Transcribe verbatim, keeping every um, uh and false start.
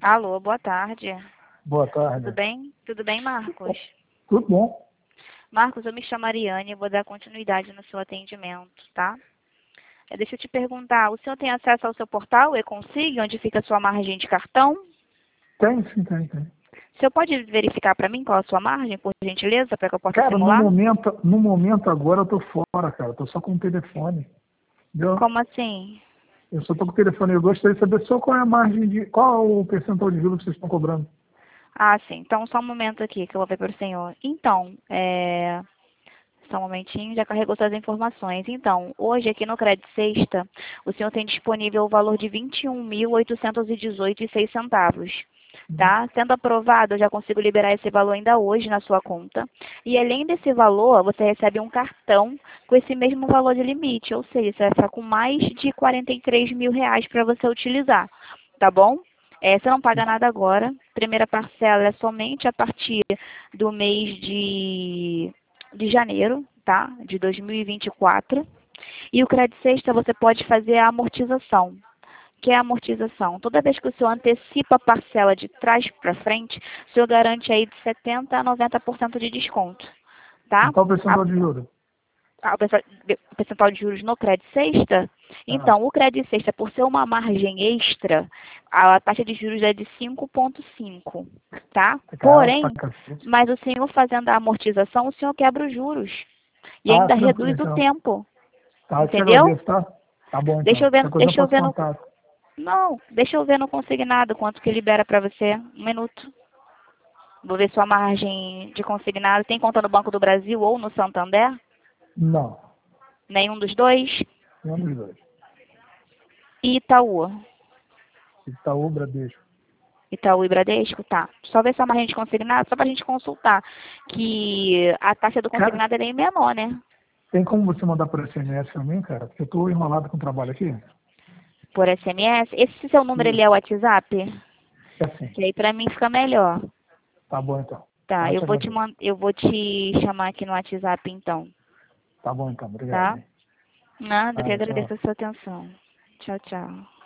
Alô, boa tarde. Boa tarde. Tudo bem? Tudo bem, Marcos? Tudo bom. Marcos, eu me chamo Ariane e vou dar continuidade no seu atendimento, tá? Eh, Deixa eu te perguntar, o senhor tem acesso ao seu portal e-consig, onde fica a sua margem de cartão? Tem, sim, tem, tem. O senhor pode verificar para mim qual a sua margem, por gentileza, para que eu possa Cara, no simular? momento, no momento agora eu tô fora, cara. Tô só com o telefone. Entendeu? Como assim? Eu só tô com o telefone. Eu gostaria de saber só qual é a margem de. Qual é o percentual de juros que vocês estão cobrando? Ah, sim. Então, só um momento aqui que eu vou ver para o senhor. Então, é... Só um momentinho, já carregou suas informações. Então, hoje aqui no Crédito Sexta, o senhor tem disponível o valor de vinte e um mil oitocentos e dezoito reais e seis centavos. Tá? Sendo aprovado, eu já consigo liberar esse valor ainda hoje na sua conta. E além desse valor, você recebe um cartão com esse mesmo valor de limite. Ou seja, você vai ficar com mais de quarenta e três mil reais para você utilizar. Tá bom? É, você não paga nada agora. Primeira parcela é somente a partir do mês de de janeiro, tá? De dois mil e vinte e quatro. E o Crédito Sexta você pode fazer a amortização. Que é a amortização? Toda vez que o senhor antecipa a parcela de trás para frente, o senhor garante aí de setenta a noventa por cento de desconto, tá? E qual o A, percentual de juros? a, o percentual o percentual de juros no Crédito Sexta? Ah, Então, o Crédito Sexta, por ser uma margem extra, a taxa de juros é de cinco vírgula cinco, tá? fica alto pra Porém, cacete. mas o senhor fazendo a amortização, o senhor quebra os juros. E Ah, ainda tranquilo reduz o então. tempo. Tá, eu te Entendeu? agradeço, tá? Tá bom Deixa então. eu ver, Qualquer coisa eu deixa eu faço ver no. contato. Não, deixa eu ver no consignado quanto que libera para você. Um minuto. Vou ver sua margem de consignado. Tem conta no Banco do Brasil ou no Santander? Não. Nenhum dos dois? Nenhum dos dois. E Itaú? Itaú, Bradesco. Itaú e Bradesco? Tá. Só ver sua margem de consignado, só pra gente consultar. Que a taxa do Cara, consignado é bem menor, né? tem como você mandar por S M S pra mim, cara? Porque eu tô enrolado com o trabalho aqui. Por S M S. Esse seu número, ele Isso. é o WhatsApp? É assim. Que aí pra mim fica melhor. Tá bom então. Tá, Tá, eu te vou te, agradeço. man... eu vou te chamar aqui no WhatsApp então, Tá bom então. Obrigado, tá? hein? Nada, que Ah, tchau. agradeço a sua atenção. Tchau, tchau.